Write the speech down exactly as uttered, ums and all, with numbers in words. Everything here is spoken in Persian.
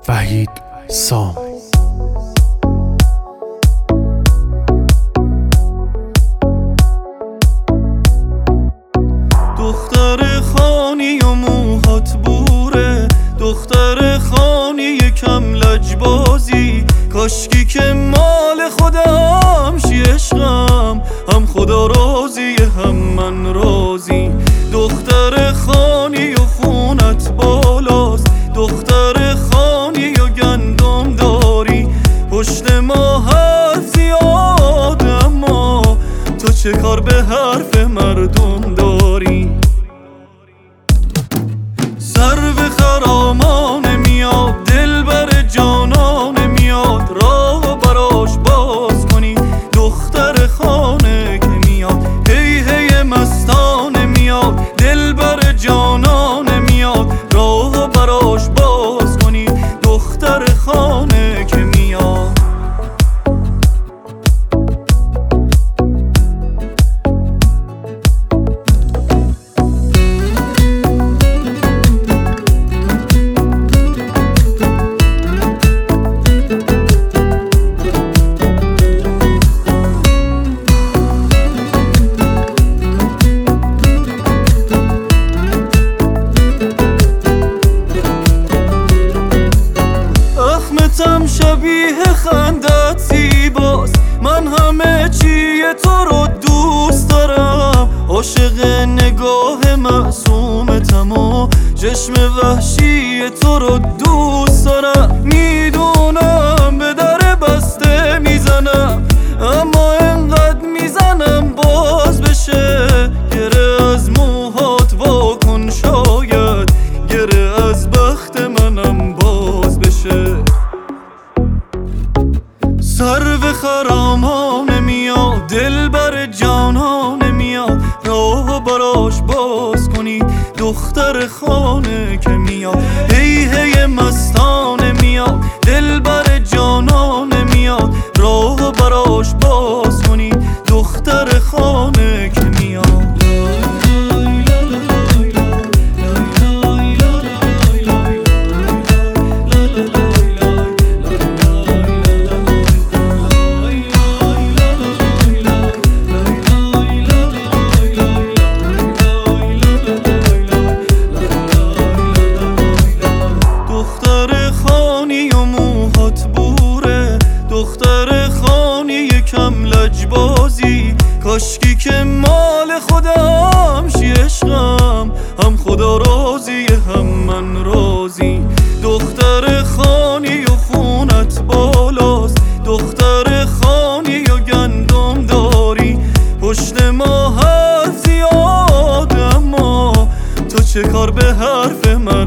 وحید سام. دختر خانی و موهات بوره، دختر خانی یکم لجبازی، کاشکی که مال خودم شی عشقم، هم خدا راضی هم من راضی. دختر خانی و خونت بالاست، دختر خانی و گندم داری، پشت ما حرف زیاد اما تو چه کار به حرف مردم داری. سر به خرامان میاد، دل بر جانان میاد، راه براش باز کنی. دختر خانه که میاد، هی هی مستانه میاد، دل بر جانان میاد، راه براش باز کنی. دختر خانه که میاد. اخمتم شبیه خندت زیباست، من همه چی تو رو دوست دارم، عاشق نگاه معصومتم و چشم وحشی تو رو دوست دارم. میدونم به در بسته میزنم، اما انقدر میزنم باز بشه. گره از موهات واکن، شاید گره از بخت منم باز بشه. سر به خرامان میاد، دل بر جانان میاد، راه براش باز کنی. دختر خانه که میاد، هی هی مستانه میاد، دل بر جانان میاد، راه براش باز کنی. دختر خانه که میاد. دختر خانی یکم لجبازی، کاشکی که مال خودم شی عشقم، هم خدا راضی هم من راضی. دختر خانی و خونت بالاست، دختر خانی و گندم داری، پشت ما حرف زیاد اما تو چه کار به حرف من